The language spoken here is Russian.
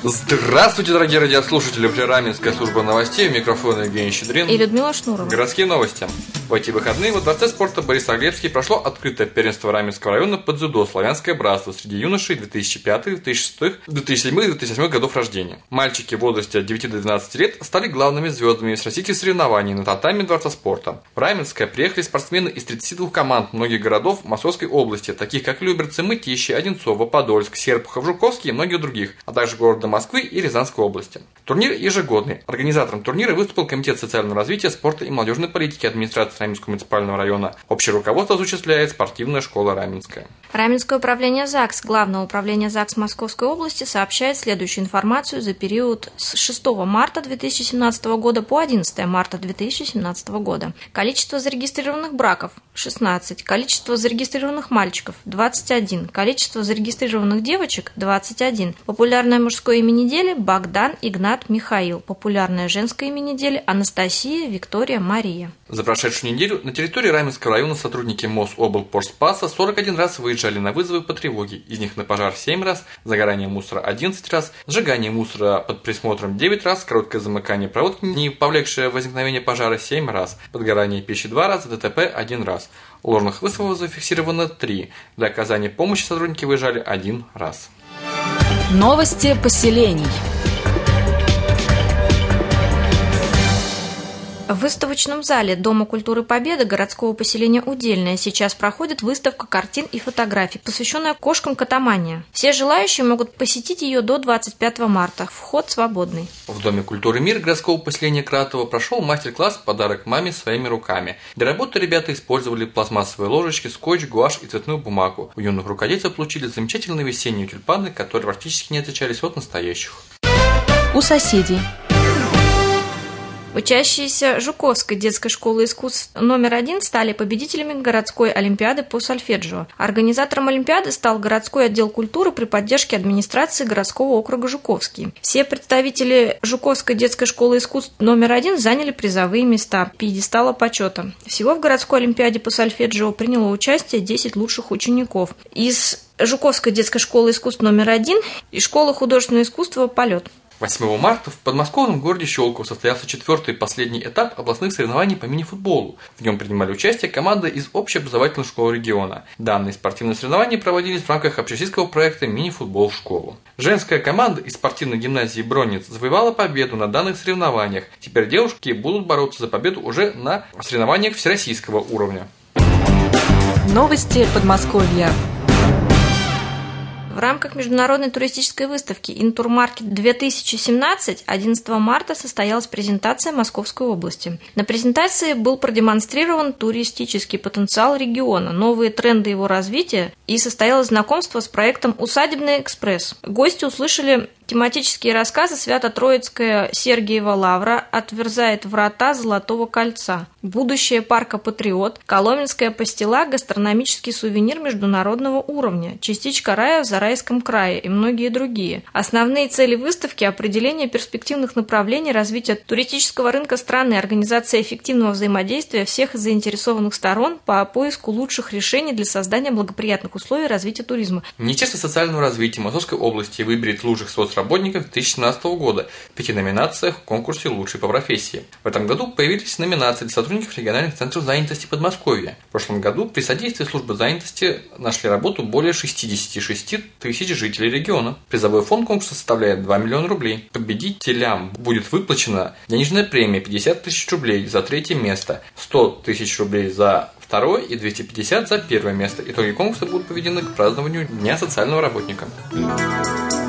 Здравствуйте, дорогие радиослушатели! Раменская служба новостей, у микрофона Евгений Щедрин и Людмила Шнурова. Городские новости. В эти выходные во Дворце спорта Борисоглебский прошло открытое первенство Раменского района по дзюдо «Славянское братство» среди юношей 2005, 2006, 2007 и 2008 годов рождения. Мальчики в возрасте от 9 до 12 лет стали главными звездами всероссийских соревнований на татами Дворца спорта. В Раменское приехали спортсмены из 32 команд многих городов Московской области, таких как Люберцы, Мытищи, Одинцово, Подольск, Серпухов, Жуковский и многих других, а также города Москвы и Рязанской области. Турнир ежегодный. Организатором турнира выступил Комитет социального развития, спорта и молодежной политики администрации Раменского муниципального района. Общее руководство осуществляет спортивная школа Раменская. Раменское управление ЗАГС, Главное управление ЗАГС Московской области сообщает следующую информацию за период с 6 марта 2017 года по 11 марта 2017 года. Количество зарегистрированных браков – 16, количество зарегистрированных мальчиков – 21, количество зарегистрированных девочек – 21, популярное мужское имя недели – Богдан Игнат Михаил, популярное женское имя недели – Анастасия Виктория Мария. За прошедшую неделю на территории Раменского района сотрудники Мособлпорспаса 41 раз выезжали на вызовы по тревоге, из них на пожар 7 раз, загорание мусора 11 раз, сжигание мусора под присмотром 9 раз, короткое замыкание проводки, не повлекшее возникновение пожара 7 раз, подгорание пищи 2 раза, ДТП 1 раз. Ложных вызовов зафиксировано 3. Для оказания помощи сотрудники выезжали 1 раз. Новости поселений. В выставочном зале Дома культуры Победы городского поселения Удельное сейчас проходит выставка картин и фотографий, посвященная кошкам Катамания. Все желающие могут посетить ее до 25 марта. Вход свободный. В Доме культуры «Мир» городского поселения Кратово прошел мастер-класс «Подарок маме своими руками». Для работы ребята использовали пластмассовые ложечки, скотч, гуашь и цветную бумагу. У юных рукодельцев получили замечательные весенние тюльпаны, которые практически не отличались от настоящих. У соседей. Учащиеся Жуковской детской школы искусств номер 1 стали победителями городской олимпиады по сольфеджио. Организатором олимпиады стал городской отдел культуры при поддержке администрации городского округа Жуковский. Все представители Жуковской детской школы искусств номер 1 заняли призовые места пьедестала почета. Всего в городской олимпиаде по сольфеджио приняло участие 10 лучших учеников из Жуковской детской школы искусств номер 1 и школы художественного искусства «Полет». 8 марта в подмосковном городе Щелково состоялся 4-й и последний этап областных соревнований по мини-футболу. В нем принимали участие команды из общеобразовательных школ региона. Данные спортивные соревнования проводились в рамках общероссийского проекта «Мини-футбол в школу». Женская команда из спортивной гимназии «Бронниц» завоевала победу на данных соревнованиях. Теперь девушки будут бороться за победу уже на соревнованиях всероссийского уровня. Новости Подмосковья. В рамках международной туристической выставки «Интурмаркет-2017» 11 марта состоялась презентация Московской области. На презентации был продемонстрирован туристический потенциал региона, новые тренды его развития и состоялось знакомство с проектом «Усадебный экспресс». Гости услышали тематические рассказы «Свято-Троицкая Сергиева Лавра отверзает врата Золотого кольца», «Будущее парка Патриот», «Коломенская пастила», «Гастрономический сувенир международного уровня», «Частичка рая в Зарайском крае» и многие другие. Основные цели выставки – определение перспективных направлений развития туристического рынка страны, организация эффективного взаимодействия всех заинтересованных сторон по поиску лучших решений для создания благоприятных условий развития туризма. Министерство социального развития Московской области выберет лучших соцработников 2017 года в 5 номинациях в конкурсе «Лучший по профессии». В этом году появились номинации для сотрудников региональных центров занятости Подмосковья. В прошлом году при содействии службы занятости нашли работу более 66 тысяч жителей региона. Призовой фонд конкурса составляет 2 миллиона рублей. Победителям будет выплачена денежная премия 50 тысяч рублей за 3-е место, 100 тысяч рублей за 2-е и 250 за 1-е место. Итоги конкурса будут подведены к празднованию Дня социального работника.